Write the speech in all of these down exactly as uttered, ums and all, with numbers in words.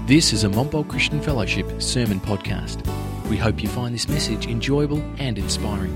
This is a Montbult Christian Fellowship sermon podcast. We hope you find this message enjoyable and inspiring.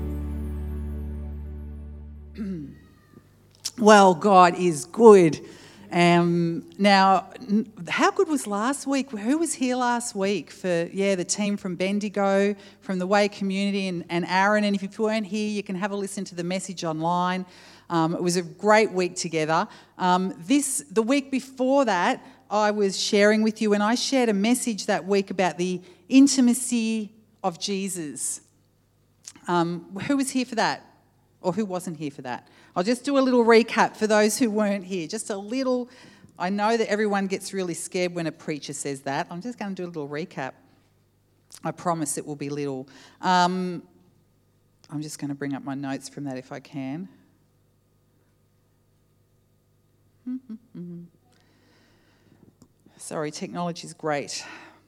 Well, God is good. Um, now, how good was last week? Who was here last week for, yeah, the team from Bendigo, from the Way Community and, and Aaron. And if you weren't here, you can have a listen to the message online. Um, it was a great week together. Um, this, the week before that, I was sharing with you, and I shared a message that week about the intimacy of Jesus. Um, who was here for that? Or who wasn't here for that? I'll just do a little recap for those who weren't here. Just a little, I know that everyone gets really scared when a preacher says that. I'm just going to do a little recap. I promise it will be little. Um, I'm just going to bring up my notes from that if I can. Sorry, technology is great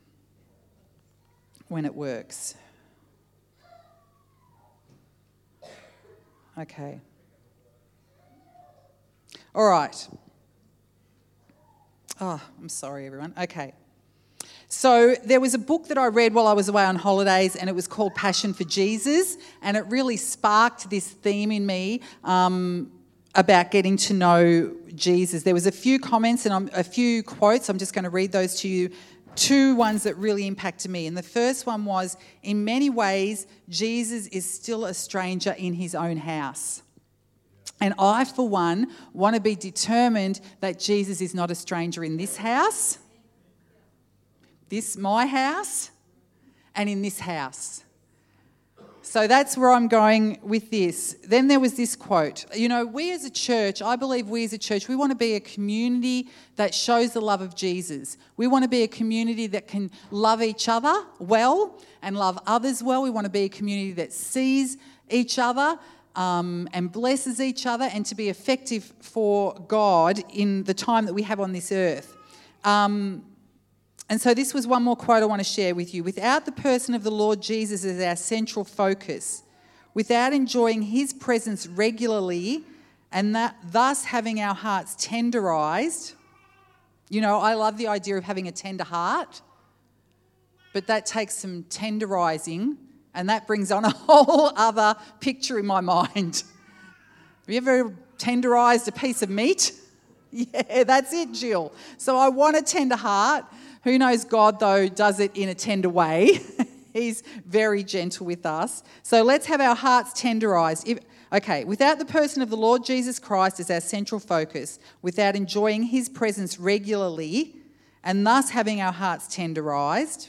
when it works. Okay. All right. Oh, I'm sorry, everyone. Okay. So there was a book that I read while I was away on holidays, and it was called Passion for Jesus, and it really sparked this theme in me um, about getting to know Jesus. There was a few comments and I'm, a few quotes. I'm just going to read those to you. Two ones that really impacted me. And the first one was, in many ways, Jesus is still a stranger in his own house. And I, for one, want to be determined that Jesus is not a stranger in this house, this, my house, and in this house. So that's where I'm going with this. Then there was this quote. You know, we as a church, I believe we as a church, we want to be a community that shows the love of Jesus. We want to be a community that can love each other well and love others well. We want to be a community that sees each other um, and blesses each other, and to be effective for God in the time that we have on this earth. Um, And so this was one more quote I want to share with you. Without the person of the Lord Jesus as our central focus, without enjoying his presence regularly and that thus having our hearts tenderized, you know, I love the idea of having a tender heart, but that takes some tenderizing, and that brings on a whole other picture in my mind. Have you ever tenderized a piece of meat? Yeah, that's it, Jill. So I want a tender heart. Who knows, God, though, does it in a tender way. He's very gentle with us. So let's have our hearts tenderized. If, okay, without the person of the Lord Jesus Christ as our central focus, without enjoying his presence regularly, and thus having our hearts tenderized,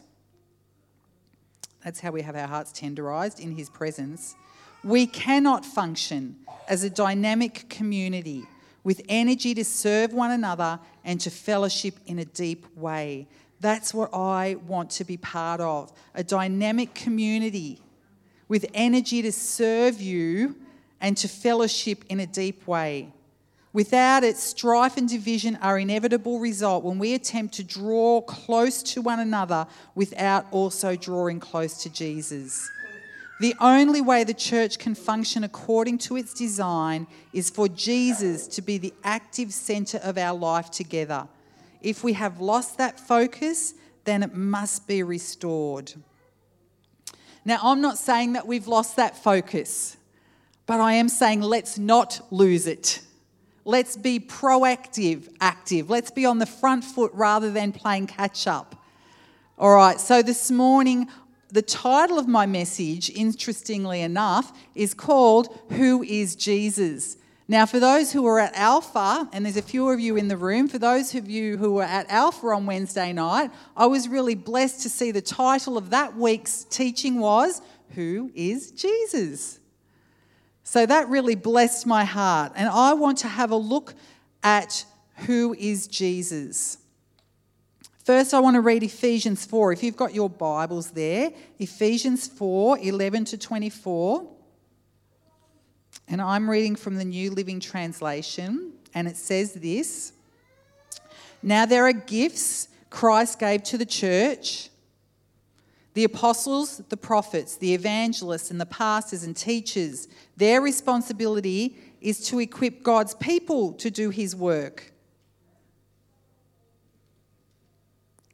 that's how we have our hearts tenderized, in his presence, we cannot function as a dynamic community with energy to serve one another and to fellowship in a deep way. That's what I want to be part of, a dynamic community with energy to serve you and to fellowship in a deep way. Without it, strife and division are inevitable result when we attempt to draw close to one another without also drawing close to Jesus. The only way the church can function according to its design is for Jesus to be the active centre of our life together. If we have lost that focus, then it must be restored. Now, I'm not saying that we've lost that focus, but I am saying let's not lose it. Let's be proactive, active. Let's be on the front foot rather than playing catch up. All right, so this morning, the title of my message, interestingly enough, is called Who is Jesus? Now, for those who were at Alpha, and there's a few of you in the room, for those of you who were at Alpha on Wednesday night, I was really blessed to see the title of that week's teaching was, Who is Jesus? So that really blessed my heart. And I want to have a look at who is Jesus. First, I want to read Ephesians four. If you've got your Bibles there, Ephesians four, eleven to twenty-four. And I'm reading from the New Living Translation, and it says this: Now there are gifts Christ gave to the church: the apostles, the prophets, the evangelists, and the pastors and teachers. Their responsibility is to equip God's people to do his work.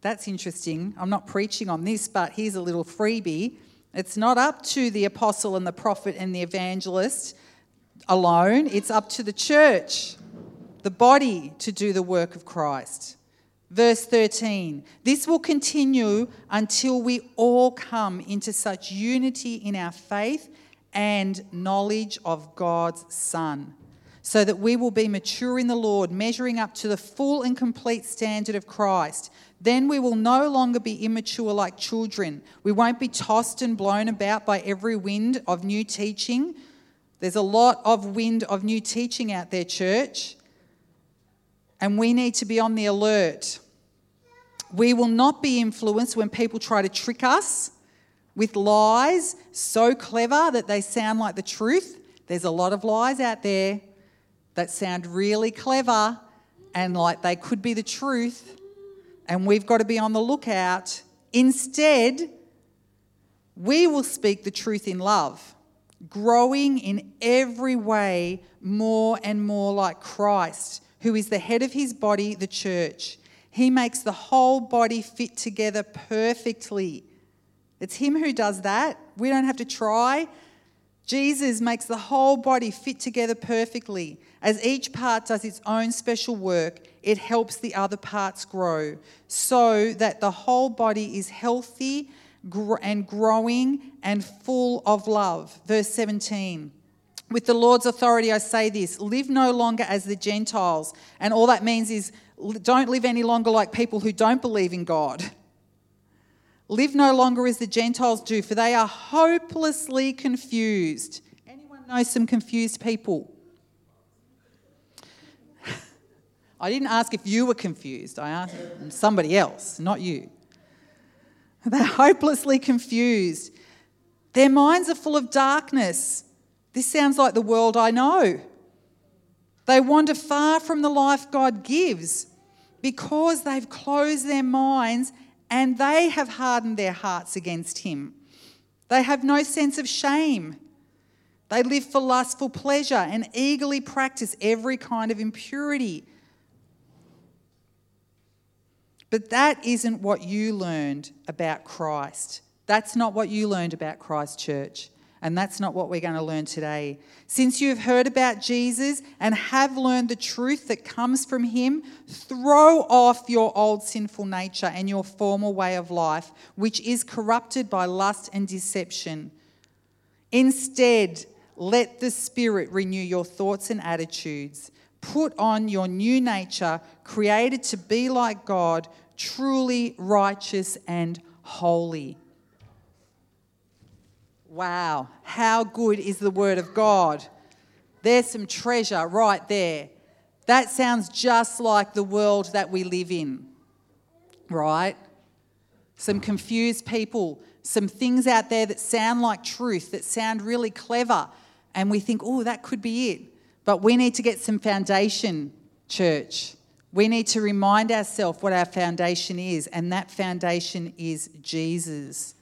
That's interesting. I'm not preaching on this, but here's a little freebie. It's not up to the apostle and the prophet and the evangelist alone. It's up to the church, the body, to do the work of Christ. Verse thirteen, this will continue until we all come into such unity in our faith and knowledge of God's Son, so that we will be mature in the Lord, measuring up to the full and complete standard of Christ. Then we will no longer be immature like children. We won't be tossed and blown about by every wind of new teaching. There's a lot of wind of new teaching out there, church, and we need to be on the alert. We will not be influenced when people try to trick us with lies so clever that they sound like the truth. There's a lot of lies out there that sound really clever and like they could be the truth, and we've got to be on the lookout. Instead, we will speak the truth in love, growing in every way more and more like Christ, who is the head of his body, the church. He makes the whole body fit together perfectly. It's him who does that. We don't have to try. Jesus makes the whole body fit together perfectly. As each part does its own special work, it helps the other parts grow so that the whole body is healthy and growing and full of love. Verse seventeen. With the Lord's authority I say this, live no longer as the Gentiles. And all that means is don't live any longer like people who don't believe in God. Live no longer as the Gentiles do, for they are hopelessly confused. Anyone know some confused people? I didn't ask if you were confused. I asked somebody else, not you. They're hopelessly confused. Their minds are full of darkness. This sounds like the world I know. They wander far from the life God gives because they've closed their minds and they have hardened their hearts against him. They have no sense of shame. They live for lustful pleasure and eagerly practice every kind of impurity. But that isn't what you learned about Christ. That's not what you learned about Christ, church. And that's not what we're going to learn today. Since you have heard about Jesus and have learned the truth that comes from him, throw off your old sinful nature and your former way of life, which is corrupted by lust and deception. Instead, let the Spirit renew your thoughts and attitudes. Put on your new nature, created to be like God, truly righteous and holy. Wow, how good is the Word of God? There's some treasure right there. That sounds just like the world that we live in, right? Some confused people, some things out there that sound like truth, that sound really clever, and we think, oh, that could be it. But we need to get some foundation, church. We need to remind ourselves what our foundation is, and that foundation is Jesus.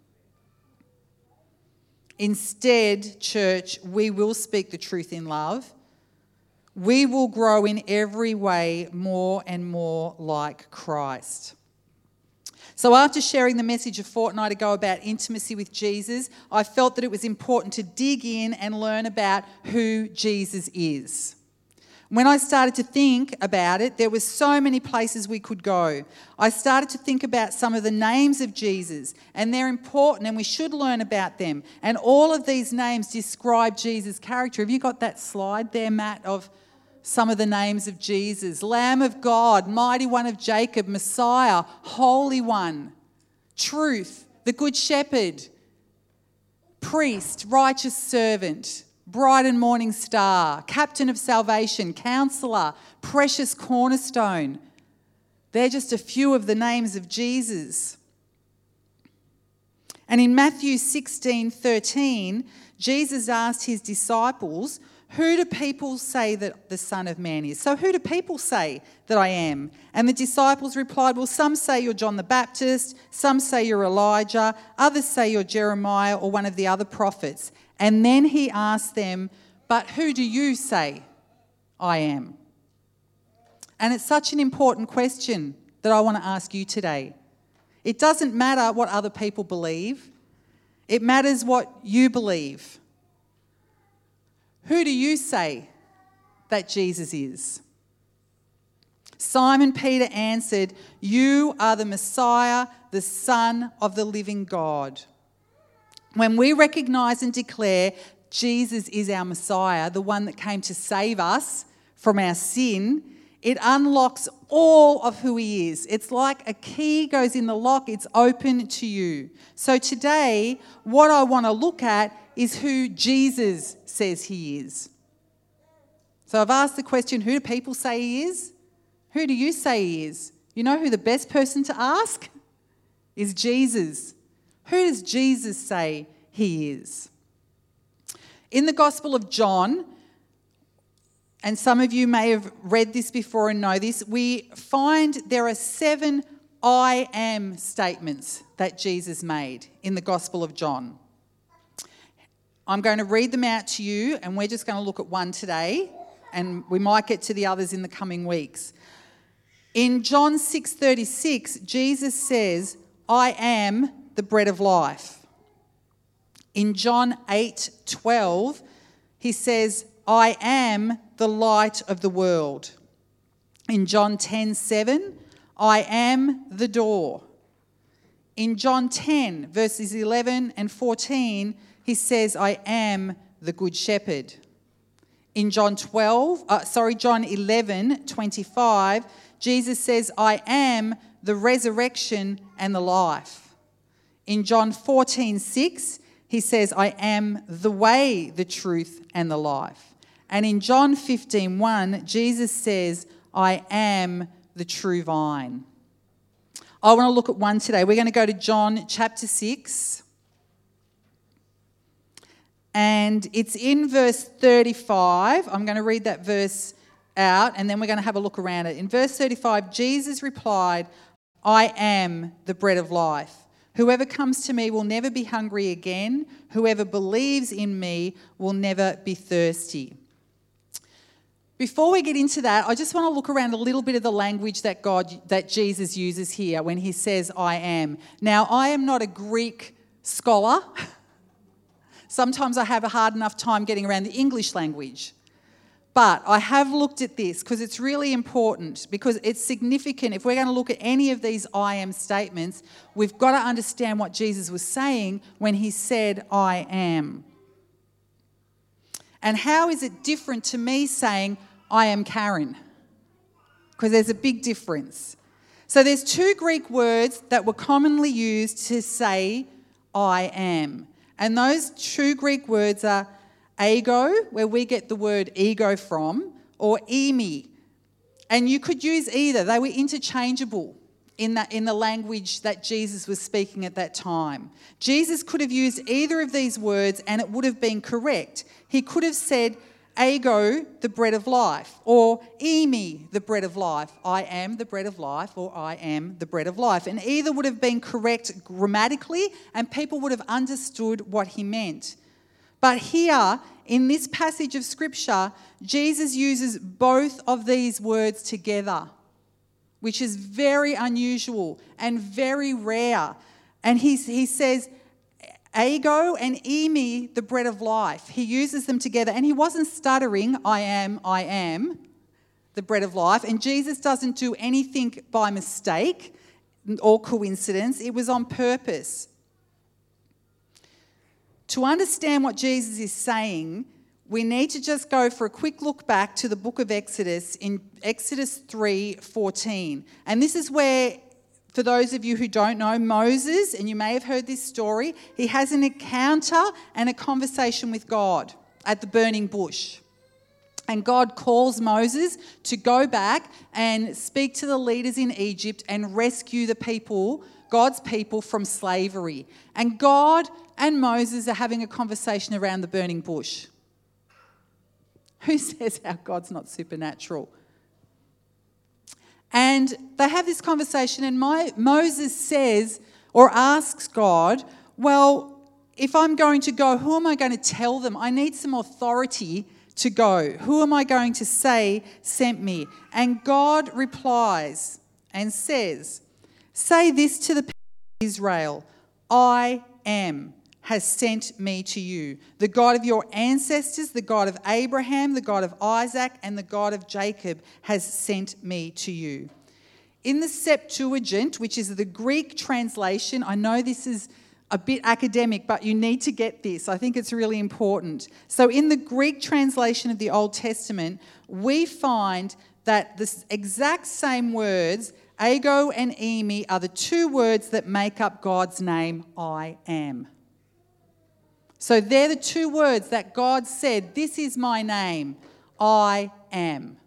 Instead, church, we will speak the truth in love. We will grow in every way more and more like Christ. So after sharing the message a fortnight ago about intimacy with Jesus, I felt that it was important to dig in and learn about who Jesus is. When I started to think about it, there were so many places we could go. I started to think about some of the names of Jesus, and they're important and we should learn about them. And all of these names describe Jesus' character. Have you got that slide there, Matt, of some of the names of Jesus? Lamb of God, Mighty One of Jacob, Messiah, Holy One, Truth, the Good Shepherd, Priest, Righteous Servant, Bright and Morning Star, Captain of Salvation, Counselor, Precious Cornerstone. They're just a few of the names of Jesus. And in Matthew sixteen thirteen, Jesus asked his disciples, who do people say that the Son of Man is? So who do people say that I am? And the disciples replied, well, some say you're John the Baptist, some say you're Elijah, others say you're Jeremiah or one of the other prophets. And then he asked them, but who do you say I am? And it's such an important question that I want to ask you today. It doesn't matter what other people believe. It matters what you believe. Who do you say that Jesus is? Simon Peter answered, "You are the Messiah, the Son of the living God." When we recognise and declare Jesus is our Messiah, the one that came to save us from our sin, it unlocks all of who he is. It's like a key goes in the lock, it's open to you. So today, what I want to look at is who Jesus says he is. So I've asked the question, who do people say he is? Who do you say he is? You know who the best person to ask is? Jesus. Who does Jesus say he is? In the Gospel of John, and some of you may have read this before and know this, we find there are seven I am statements that Jesus made in the Gospel of John. I'm going to read them out to you, and we're just going to look at one today, and we might get to the others in the coming weeks. In John six thirty-six, Jesus says, "I am the bread of life." In John eight twelve, he says, "I am the light of the world." In John ten seven, "I am the door." In John ten, verses eleven and fourteen, he says, "I am the good shepherd." In John twelve, uh, sorry, John eleven twenty-five, Jesus says, "I am the resurrection and the life." In John fourteen six, he says, "I am the way, the truth, and the life." And in John fifteen one, Jesus says, "I am the true vine." I want to look at one today. We're going to go to John chapter six. And it's in verse thirty-five. I'm going to read that verse out, and then we're going to have a look around it. In verse thirty-five, Jesus replied, "I am the bread of life. Whoever comes to me will never be hungry again. Whoever believes in me will never be thirsty." Before we get into that, I just want to look around a little bit of the language that God, that Jesus uses here when he says, "I am." Now, I am not a Greek scholar. Sometimes I have a hard enough time getting around the English language. But I have looked at this because it's really important, because it's significant. If we're going to look at any of these I am statements, we've got to understand what Jesus was saying when he said, "I am." And how is it different to me saying, "I am Karen"? Because there's a big difference. So there's two Greek words that were commonly used to say, "I am." And those two Greek words are ego, where we get the word ego from, or eimi. And you could use either. They were interchangeable in that in the language that Jesus was speaking at that time. Jesus could have used either of these words and it would have been correct. He could have said, "Ego, the bread of life," or "Eimi, the bread of life." "I am the bread of life," or "I am the bread of life." And either would have been correct grammatically and people would have understood what he meant. But here, in this passage of Scripture, Jesus uses both of these words together, which is very unusual and very rare. And he, he says, "Ego" and "Eimi, the bread of life." He uses them together. And he wasn't stuttering, "I am, I am the bread of life." And Jesus doesn't do anything by mistake or coincidence. It was on purpose. To understand what Jesus is saying, we need to just go for a quick look back to the book of Exodus in Exodus three fourteen. And this is where, for those of you who don't know, Moses, and you may have heard this story, he has an encounter and a conversation with God at the burning bush. And God calls Moses to go back and speak to the leaders in Egypt and rescue the people, God's people, from slavery. And God and Moses are having a conversation around the burning bush. Who says our God's not supernatural? And they have this conversation, and my, Moses says or asks God, "Well, if I'm going to go, who am I going to tell them? I need some authority to go. Who am I going to say sent me?" And God replies, and says, "Say this to the people of Israel, I am has sent me to you. The God of your ancestors, the God of Abraham, the God of Isaac, and the God of Jacob has sent me to you." In the Septuagint, which is the Greek translation, I know this is a bit academic, but you need to get this. I think it's really important. So in the Greek translation of the Old Testament, we find that the exact same words, ego and eimi, are the two words that make up God's name, I am. So they're the two words that God said, "This is my name, I am."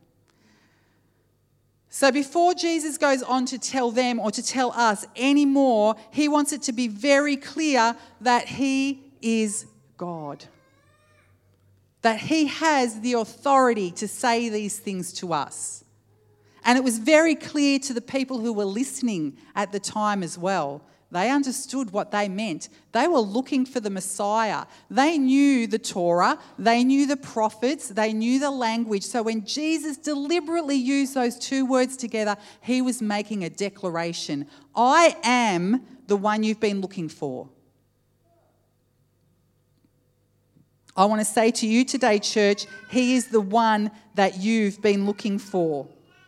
So before Jesus goes on to tell them or to tell us anymore, he wants it to be very clear that he is God. That he has the authority to say these things to us. And it was very clear to the people who were listening at the time as well. They understood what they meant. They were looking for the Messiah. They knew the Torah. They knew the prophets. They knew the language. So when Jesus deliberately used those two words together, he was making a declaration. I am the one you've been looking for. I want to say to you today, church, he is the one that you've been looking for.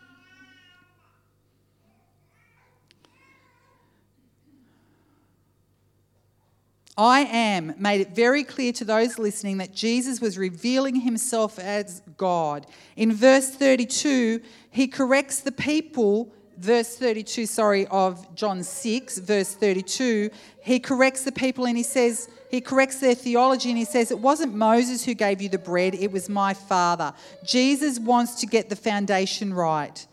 I am made it very clear to those listening that Jesus was revealing himself as God. In verse thirty-two, he corrects the people, verse thirty-two, sorry, of John six, verse thirty-two, he corrects the people and he says, he corrects their theology and he says, "It wasn't Moses who gave you the bread, it was my Father." Jesus wants to get the foundation right.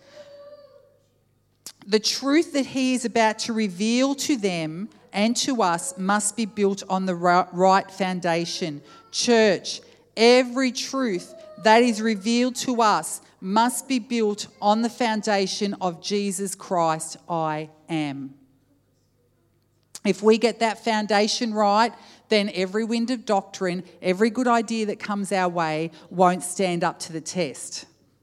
The truth that he is about to reveal to them and to us must be built on the right foundation. Church, every truth that is revealed to us must be built on the foundation of Jesus Christ, I am. If we get that foundation right, then every wind of doctrine, every good idea that comes our way won't stand up to the test.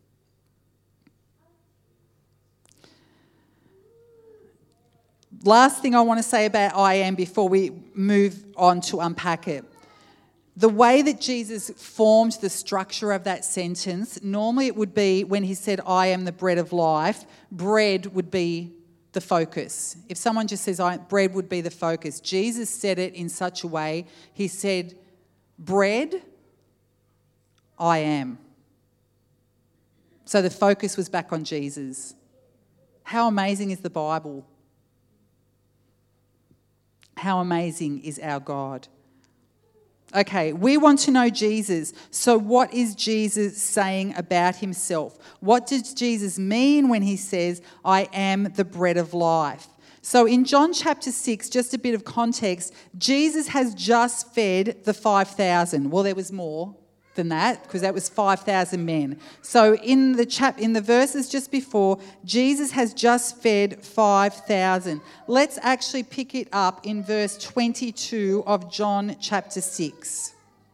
Last thing I want to say about I am before we move on to unpack it. The way that Jesus formed the structure of that sentence, normally it would be when he said, "I am the bread of life," bread would be the focus. If someone just says, I, bread would be the focus. Jesus said it in such a way, he said, "Bread, I am." So the focus was back on Jesus. How amazing is the Bible? How amazing is our God? Okay, we want to know Jesus. So what is Jesus saying about himself? What does Jesus mean when he says, "I am the bread of life"? So in John chapter six, just a bit of context, Jesus has just fed the five thousand. Well, there was more than that because that was five thousand men. So in the chap in the verses just before, Jesus has just fed five thousand. Let's actually pick it up in verse twenty-two of John chapter six.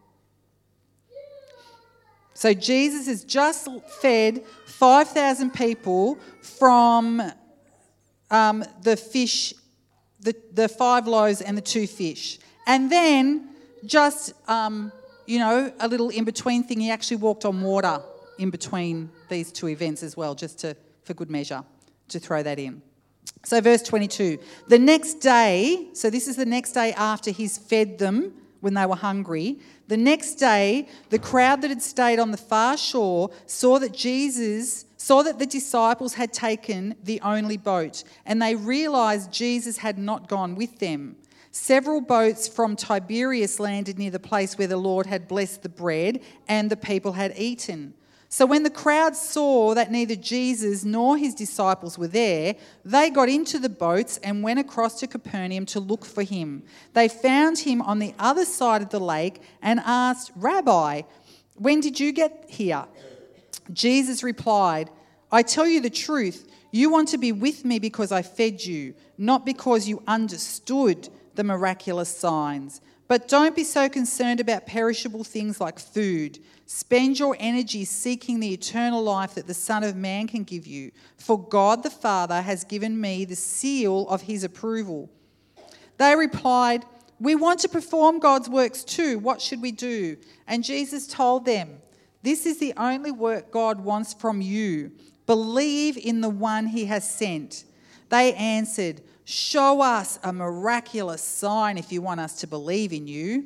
So Jesus has just fed five thousand people from um, the fish, the, the five loaves and the two fish. And then just... Um, You know, a little in-between thing. He actually walked on water in between these two events as well, just to, for good measure, to throw that in. So verse twenty-two, the next day, so this is the next day after he's fed them when they were hungry. The next day, the crowd that had stayed on the far shore saw that Jesus, saw that the disciples had taken the only boat, and they realised Jesus had not gone with them. Several boats from Tiberias landed near the place where the Lord had blessed the bread and the people had eaten. So when the crowd saw that neither Jesus nor his disciples were there, they got into the boats and went across to Capernaum to look for him. They found him on the other side of the lake and asked, "Rabbi, when did you get here?" Jesus replied, "I tell you the truth, you want to be with me because I fed you, not because you understood the miraculous signs. But don't be so concerned about perishable things like food. Spend your energy seeking the eternal life that the Son of Man can give you. For God the Father has given me the seal of his approval." They replied, "We want to perform God's works too. What should we do?" And Jesus told them, "This is the only work God wants from you. Believe in the one he has sent." They answered, "Show us a miraculous sign if you want us to believe in you.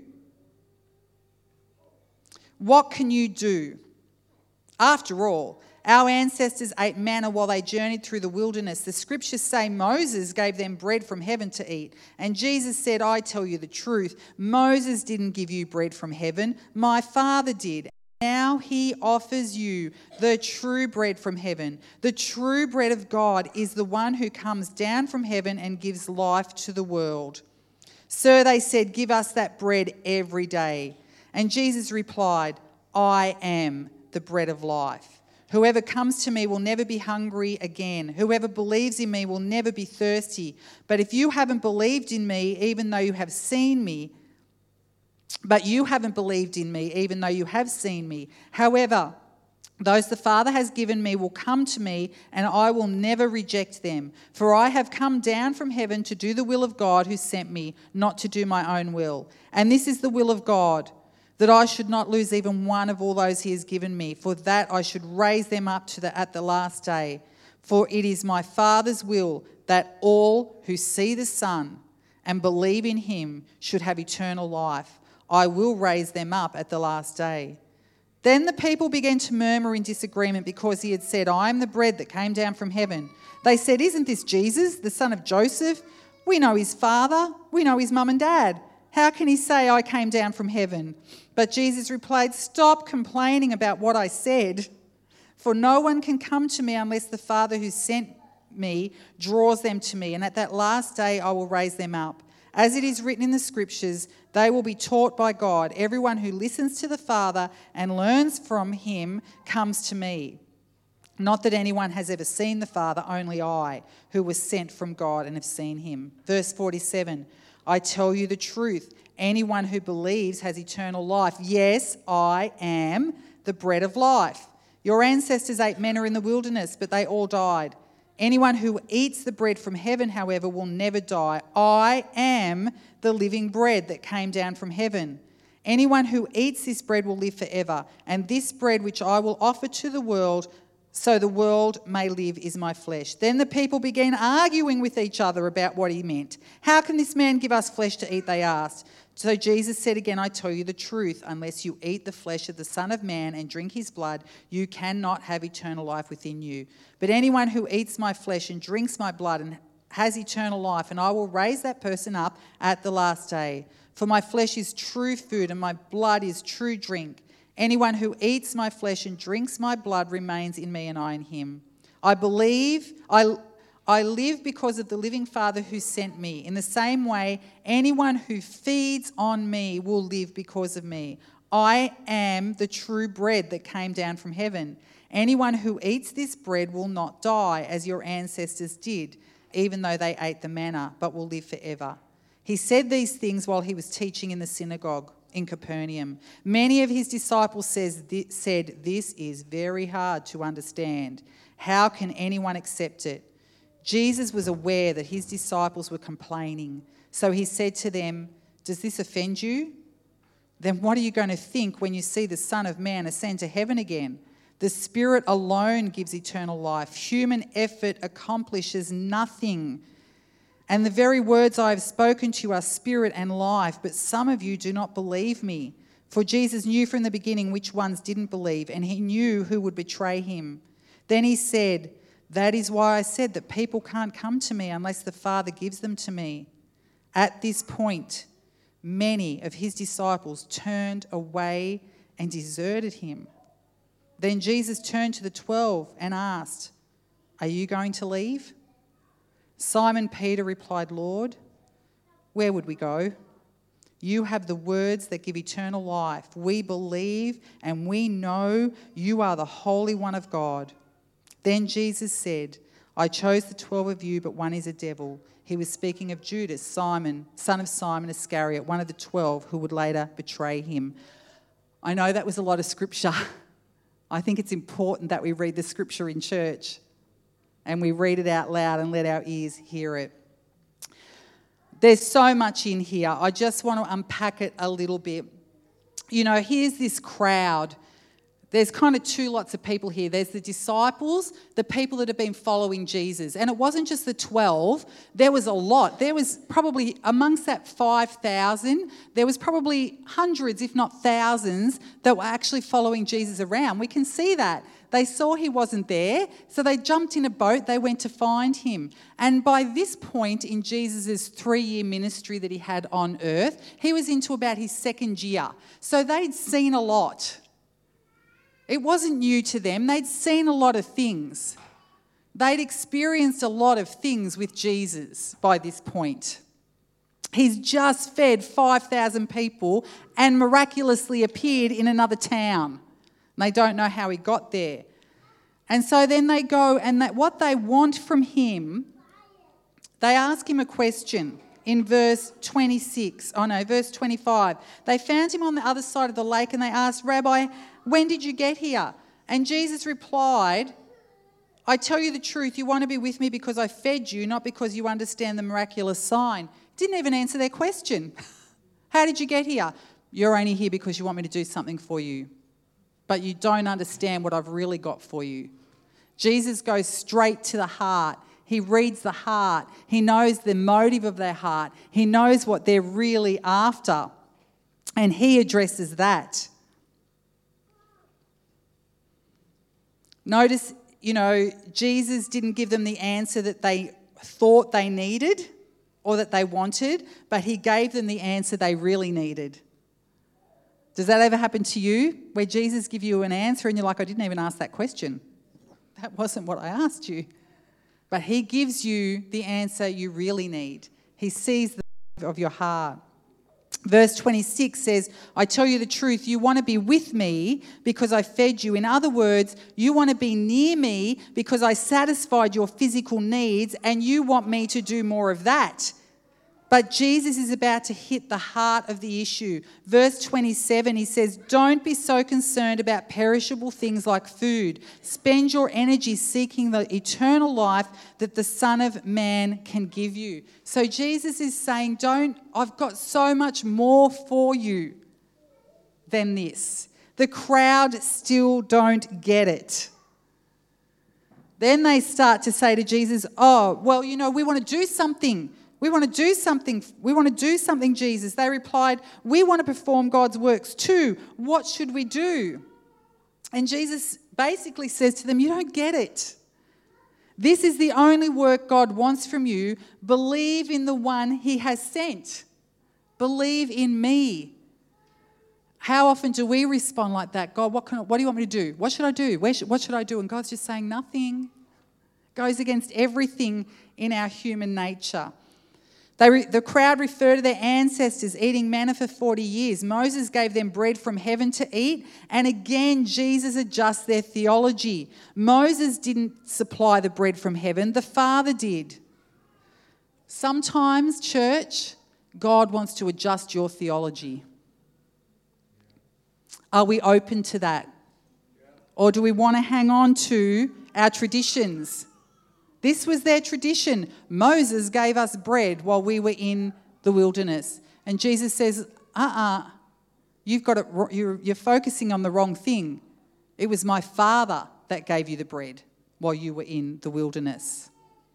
What can you do? After all, our ancestors ate manna while they journeyed through the wilderness. The scriptures say Moses gave them bread from heaven to eat. And Jesus said, "I tell you the truth. Moses didn't give you bread from heaven. My Father did. Now he offers you the true bread from heaven. The true bread of God is the one who comes down from heaven and gives life to the world." "Sir," they said, "give us that bread every day." And Jesus replied, "I am the bread of life. Whoever comes to me will never be hungry again. Whoever believes in me will never be thirsty. But if you haven't believed in me, even though you have seen me, But you haven't believed in me, even though you have seen me. However, those the Father has given me will come to me, and I will never reject them. For I have come down from heaven to do the will of God who sent me, not to do my own will. And this is the will of God, that I should not lose even one of all those he has given me, for that I should raise them up to the, at the last day. For it is my Father's will that all who see the Son and believe in him should have eternal life. I will raise them up at the last day." Then the people began to murmur in disagreement because he had said, "I am the bread that came down from heaven." They said, "Isn't this Jesus, the son of Joseph? We know his father. We know his mum and dad. How can he say, 'I came down from heaven'?" But Jesus replied, "Stop complaining about what I said. For no one can come to me unless the Father who sent me draws them to me. And at that last day I will raise them up. As it is written in the scriptures, they will be taught by God. Everyone who listens to the Father and learns from him comes to me. Not that anyone has ever seen the Father, only I, who was sent from God and have seen him." Verse forty-seven, "I tell you the truth. Anyone who believes has eternal life. Yes, I am the bread of life. Your ancestors ate manna in the wilderness, but they all died. Anyone who eats the bread from heaven, however, will never die. I am the living bread that came down from heaven. Anyone who eats this bread will live forever. And this bread which I will offer to the world, so the world may live, is my flesh." Then the people began arguing with each other about what he meant. "How can this man give us flesh to eat?" they asked. So Jesus said again, "I tell you the truth, unless you eat the flesh of the Son of Man and drink his blood, you cannot have eternal life within you. But anyone who eats my flesh and drinks my blood and has eternal life, and I will raise that person up at the last day. For my flesh is true food and my blood is true drink. Anyone who eats my flesh and drinks my blood remains in me and I in him. I believe, I I live because of the living Father who sent me. In the same way, anyone who feeds on me will live because of me. I am the true bread that came down from heaven. Anyone who eats this bread will not die, as your ancestors did, even though they ate the manna, but will live forever." He said these things while he was teaching in the synagogue in Capernaum. Many of his disciples says, said, "This is very hard to understand. How can anyone accept it?" Jesus was aware that his disciples were complaining, so he said to them, "Does this offend you? Then what are you going to think when you see the Son of Man ascend to heaven again? The Spirit alone gives eternal life. Human effort accomplishes nothing. And the very words I have spoken to you are spirit and life, but some of you do not believe me." For Jesus knew from the beginning which ones didn't believe, and he knew who would betray him. Then he said, "That is why I said that people can't come to me unless the Father gives them to me." At this point, many of his disciples turned away and deserted him. Then Jesus turned to the twelve and asked, "Are you going to leave?" Simon Peter replied, "Lord, where would we go? You have the words that give eternal life. We believe and we know you are the Holy One of God." Then Jesus said, "I chose the twelve of you, but one is a devil." He was speaking of Judas, Simon, son of Simon Iscariot, one of the twelve who would later betray him. I know that was a lot of scripture. I think it's important that we read the scripture in church and we read it out loud and let our ears hear it. There's so much in here. I just want to unpack it a little bit. You know, here's this crowd. There's kind of two lots of people here. There's the disciples, the people that have been following Jesus. And it wasn't just the twelve. There was a lot. There was probably, amongst that five thousand, there was probably hundreds, if not thousands, that were actually following Jesus around. We can see that. They saw he wasn't there, so they jumped in a boat. They went to find him. And by this point in Jesus' three-year ministry that he had on earth, he was into about his second year. So they'd seen a lot. It wasn't new to them. They'd seen a lot of things. They'd experienced a lot of things with Jesus by this point. He's just fed five thousand people and miraculously appeared in another town. They don't know how he got there. And so then they go, and that what they want from him, they ask him a question in verse twenty-six. Oh no, verse twenty-five. They found him on the other side of the lake and they asked, "Rabbi, when did you get here?" And Jesus replied, "I tell you the truth, you want to be with me because I fed you, not because you understand the miraculous sign." Didn't even answer their question. How did you get here? You're only here because you want me to do something for you. But you don't understand what I've really got for you. Jesus goes straight to the heart. He reads the heart. He knows the motive of their heart. He knows what they're really after. And he addresses that. Notice, you know, Jesus didn't give them the answer that they thought they needed or that they wanted, but he gave them the answer they really needed. Does that ever happen to you, where Jesus gives you an answer and you're like, I didn't even ask that question. That wasn't what I asked you. But he gives you the answer you really need. He sees the of your heart. Verse twenty-six says, I tell you the truth, you want to be with me because I fed you. In other words, you want to be near me because I satisfied your physical needs and you want me to do more of that. But Jesus is about to hit the heart of the issue. Verse twenty-seven, he says, don't be so concerned about perishable things like food. Spend your energy seeking the eternal life that the Son of Man can give you. So Jesus is saying, don't, I've got so much more for you than this. The crowd still don't get it. Then they start to say to Jesus, oh, well, you know, we want to do something. We want to do something. We want to do something, Jesus. They replied, we want to perform God's works too. What should we do? And Jesus basically says to them, you don't get it. This is the only work God wants from you. Believe in the one he has sent. Believe in me. How often do we respond like that? God, what, can I, what do you want me to do? What should I do? Where should, what should I do? And God's just saying nothing. Goes against everything in our human nature. They re- the crowd refer to their ancestors eating manna for forty years. Moses gave them bread from heaven to eat. And again, Jesus adjusts their theology. Moses didn't supply the bread from heaven. The Father did. Sometimes, church, God wants to adjust your theology. Are we open to that? Or do we want to hang on to our traditions? This was their tradition. Moses gave us bread while we were in the wilderness. And Jesus says, uh-uh, you've got it, you're, you're focusing on the wrong thing. It was my Father that gave you the bread while you were in the wilderness.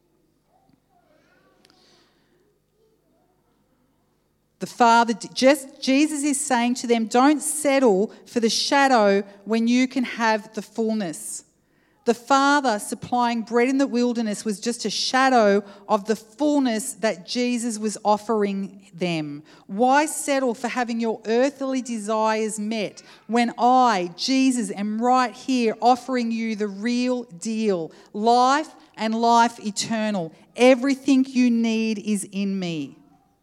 The Father, just Jesus is saying to them, don't settle for the shadow when you can have the fullness. The Father supplying bread in the wilderness was just a shadow of the fullness that Jesus was offering them. Why settle for having your earthly desires met when I, Jesus, am right here offering you the real deal, life and life eternal. Everything you need is in me.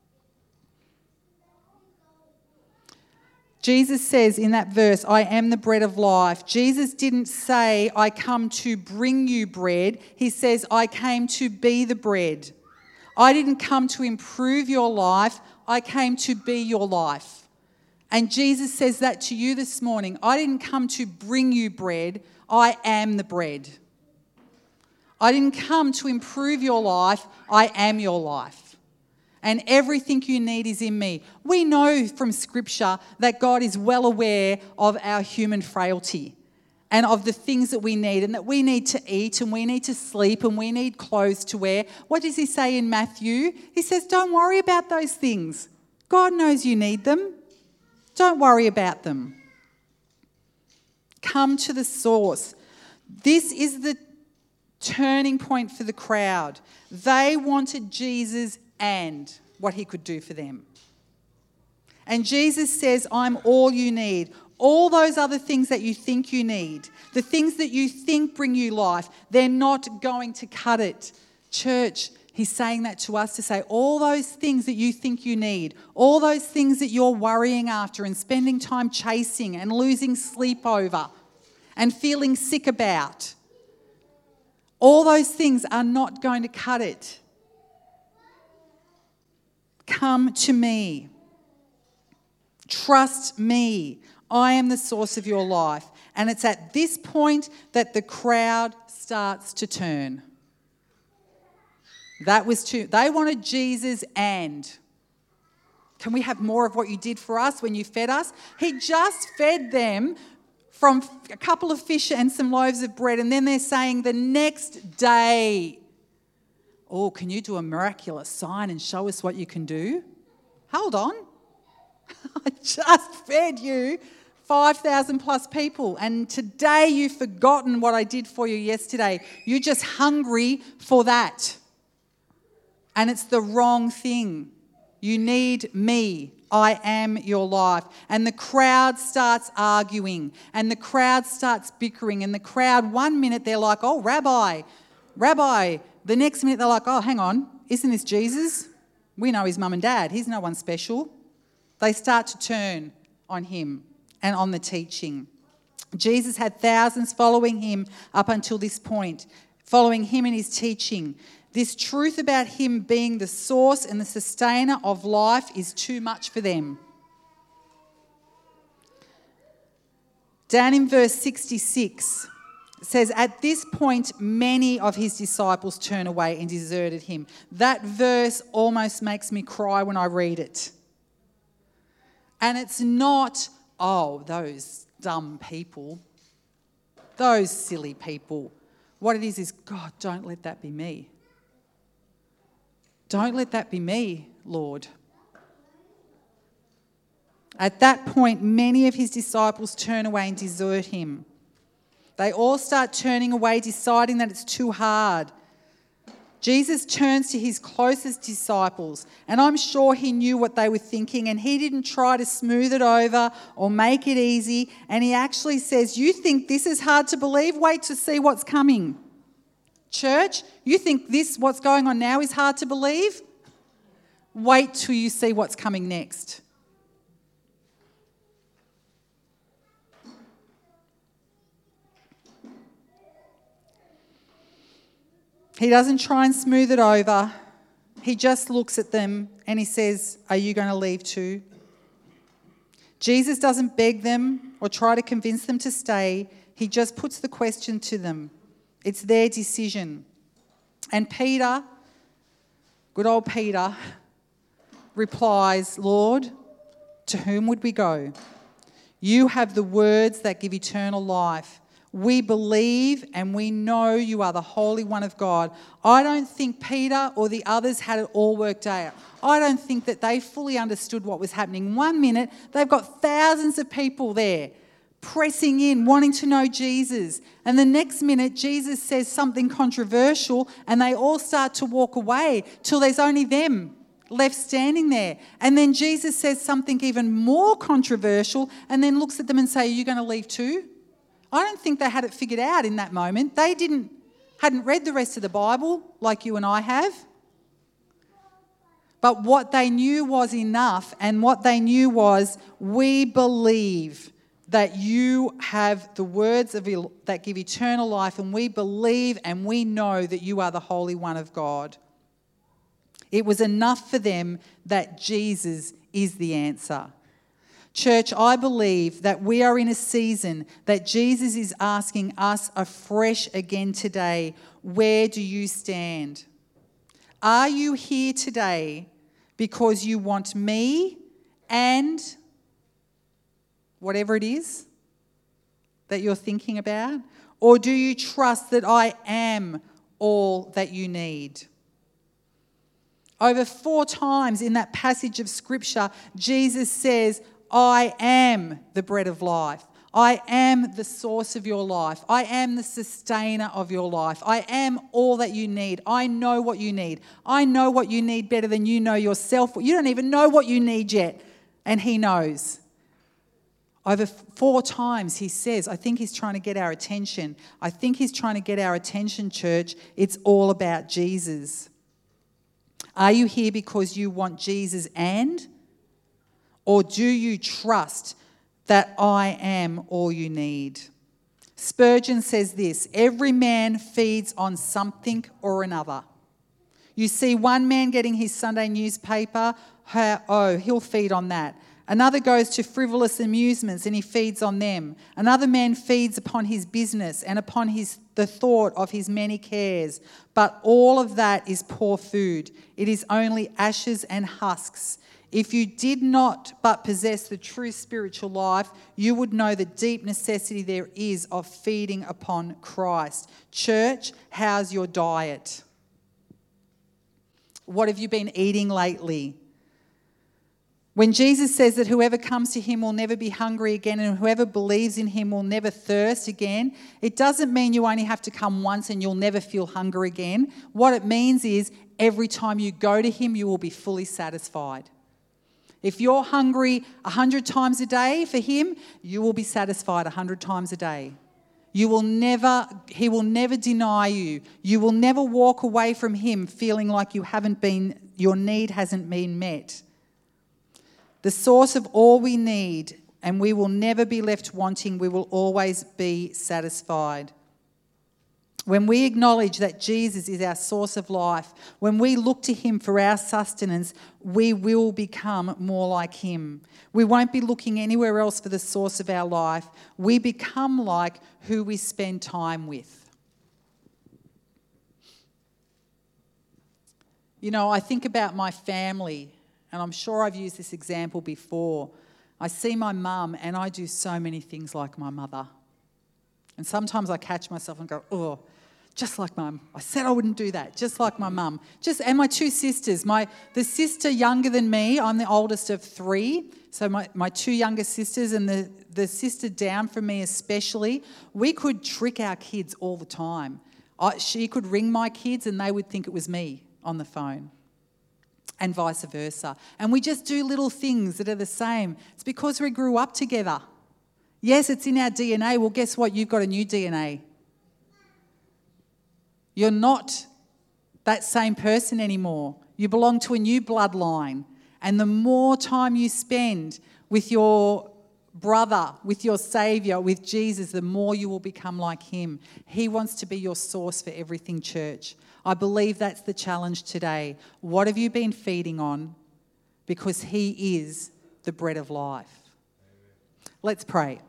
Jesus says in that verse, I am the bread of life. Jesus didn't say, I come to bring you bread. He says, I came to be the bread. I didn't come to improve your life. I came to be your life. And Jesus says that to you this morning. I didn't come to bring you bread. I am the bread. I didn't come to improve your life. I am your life. And everything you need is in me. We know from Scripture that God is well aware of our human frailty and of the things that we need, and that we need to eat and we need to sleep and we need clothes to wear. What does he say in Matthew? He says, don't worry about those things. God knows you need them. Don't worry about them. Come to the source. This is the turning point for the crowd. They wanted Jesus and what he could do for them. And Jesus says, I'm all you need. All those other things that you think you need, the things that you think bring you life, they're not going to cut it. Church, he's saying that to us to say all those things that you think you need, all those things that you're worrying after and spending time chasing and losing sleep over and feeling sick about, all those things are not going to cut it. Come to me. Trust me. I am the source of your life. And it's at this point that the crowd starts to turn. That was too, they wanted Jesus and. Can we have more of what you did for us when you fed us? He just fed them from a couple of fish and some loaves of bread. And then they're saying the next day, oh, can you do a miraculous sign and show us what you can do? Hold on. I just fed you five thousand plus people, and today you've forgotten what I did for you yesterday. You're just hungry for that. And it's the wrong thing. You need me. I am your life. And the crowd starts arguing, and the crowd starts bickering, and the crowd, one minute they're like, oh, Rabbi, Rabbi. The next minute they're like, oh, hang on, isn't this Jesus? We know his mum and dad. He's no one special. They start to turn on him and on the teaching. Jesus had thousands following him up until this point, following him in his teaching. This truth about him being the source and the sustainer of life is too much for them. Down in verse sixty-six, it says, at this point, many of his disciples turned away and deserted him. That verse almost makes me cry when I read it. And it's not, oh, those dumb people, those silly people. What it is is, God, don't let that be me. Don't let that be me, Lord. At that point, many of his disciples turn away and desert him. They all start turning away, deciding that it's too hard. Jesus turns to his closest disciples, and I'm sure he knew what they were thinking, and he didn't try to smooth it over or make it easy, and he actually says, you think this is hard to believe? Wait to see what's coming. Church, you think this, what's going on now, is hard to believe? Wait till you see what's coming next. He doesn't try and smooth it over. He just looks at them and he says, are you going to leave too? Jesus doesn't beg them or try to convince them to stay. He just puts the question to them. It's their decision. And Peter, good old Peter, replies, Lord, to whom would we go? You have the words that give eternal life. We believe and we know you are the Holy One of God. I don't think Peter or the others had it all worked out. I don't think that they fully understood what was happening. One minute, they've got thousands of people there pressing in, wanting to know Jesus. And the next minute, Jesus says something controversial and they all start to walk away till there's only them left standing there. And then Jesus says something even more controversial and then looks at them and says, are you going to leave too? I don't think they had it figured out in that moment. They didn't, hadn't read the rest of the Bible like you and I have. But what they knew was enough, and what they knew was, we believe that you have the words of that give eternal life, and we believe and we know that you are the Holy One of God. It was enough for them that Jesus is the answer. Church, I believe that we are in a season that Jesus is asking us afresh again today. Where do you stand? Are you here today because you want me and whatever it is that you're thinking about? Or do you trust that I am all that you need? Over four times in that passage of Scripture, Jesus says, I am the bread of life. I am the source of your life. I am the sustainer of your life. I am all that you need. I know what you need. I know what you need better than you know yourself. You don't even know what you need yet, and he knows. Over four times he says, I think he's trying to get our attention. I think he's trying to get our attention, church. It's all about Jesus. Are you here because you want Jesus and? Or do you trust that I am all you need? Spurgeon says this, every man feeds on something or another. You see one man getting his Sunday newspaper, oh, he'll feed on that. Another goes to frivolous amusements and he feeds on them. Another man feeds upon his business and upon his the thought of his many cares. But all of that is poor food. It is only ashes and husks. If you did not but possess the true spiritual life, you would know the deep necessity there is of feeding upon Christ. Church, how's your diet? What have you been eating lately? When Jesus says that whoever comes to him will never be hungry again and whoever believes in him will never thirst again, it doesn't mean you only have to come once and you'll never feel hunger again. What it means is every time you go to him, you will be fully satisfied. If you're hungry a hundred times a day for him, you will be satisfied a hundred times a day. You will never, he will never deny you. You will never walk away from him feeling like you haven't been, your need hasn't been met. The source of all we need, and we will never be left wanting. We will always be satisfied. When we acknowledge that Jesus is our source of life, when we look to him for our sustenance, we will become more like him. We won't be looking anywhere else for the source of our life. We become like who we spend time with. You know, I think about my family, and I'm sure I've used this example before. I see my mum and I do so many things like my mother. And sometimes I catch myself and go, oh, just like mum. I said I wouldn't do that, just like my mum. Just and my two sisters. My the sister younger than me, I'm the oldest of three. So my, my two younger sisters and the, the sister down from me especially, we could trick our kids all the time. I, she could ring my kids and they would think it was me on the phone. And vice versa. And we just do little things that are the same. It's because we grew up together. Yes, it's in our D N A. Well, guess what? You've got a new D N A. You're not that same person anymore. You belong to a new bloodline. And the more time you spend with your brother, with your Saviour, with Jesus, the more you will become like him. He wants to be your source for everything, church. I believe that's the challenge today. What have you been feeding on? Because he is the bread of life. Amen. Let's pray.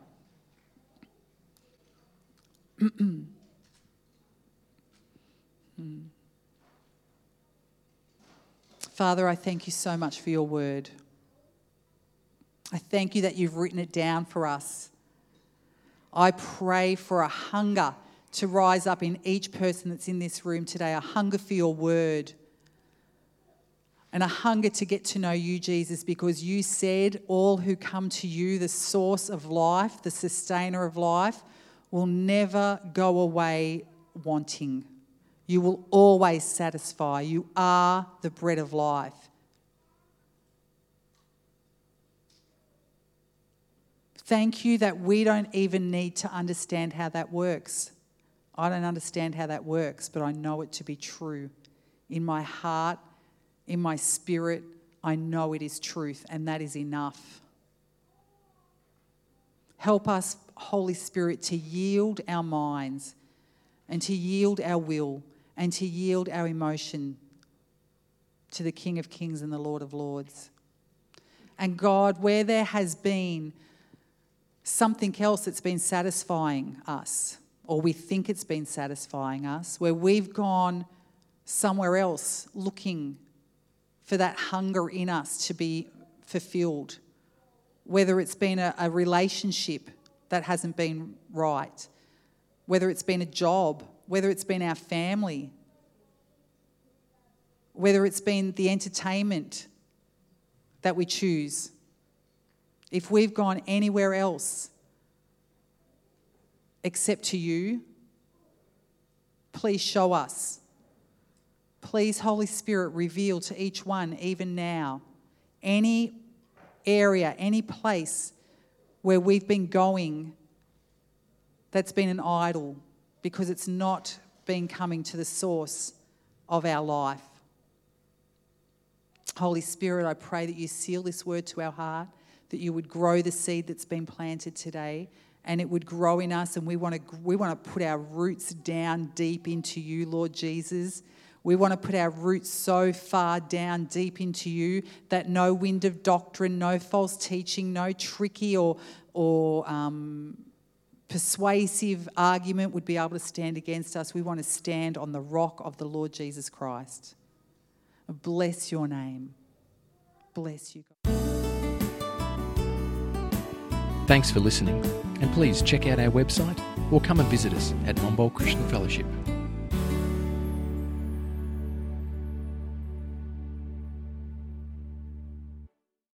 Father, I thank you so much for your word. I thank you that you've written it down for us. I pray for a hunger to rise up in each person that's in this room today, a hunger for your word and a hunger to get to know you, Jesus, because you said all who come to you, the source of life, the sustainer of life, will never go away wanting. You will always satisfy. You are the bread of life. Thank you that we don't even need to understand how that works. I don't understand how that works, but I know it to be true. In my heart, in my spirit, I know it is truth, and that is enough. Help us, Holy Spirit, to yield our minds and to yield our will and to yield our emotion to the King of Kings and the Lord of Lords. And God, where there has been something else that's been satisfying us, or we think it's been satisfying us, where we've gone somewhere else looking for that hunger in us to be fulfilled, whether it's been a, a relationship that hasn't been right, whether it's been a job, whether it's been our family, whether it's been the entertainment that we choose. If we've gone anywhere else except to you, please show us. Please, Holy Spirit, reveal to each one, even now, any area, any place where we've been going that's been an idol because it's not been coming to the source of our life. Holy Spirit, I pray that you seal this word to our heart, that you would grow the seed that's been planted today, and it would grow in us, and we want to we want to put our roots down deep into you, Lord Jesus. We want to put our roots so far down deep into you that no wind of doctrine, no false teaching, no tricky or or um, persuasive argument would be able to stand against us. We want to stand on the rock of the Lord Jesus Christ. Bless your name. Bless you, God. Thanks for listening, and please check out our website or come and visit us at Nombold Christian Fellowship.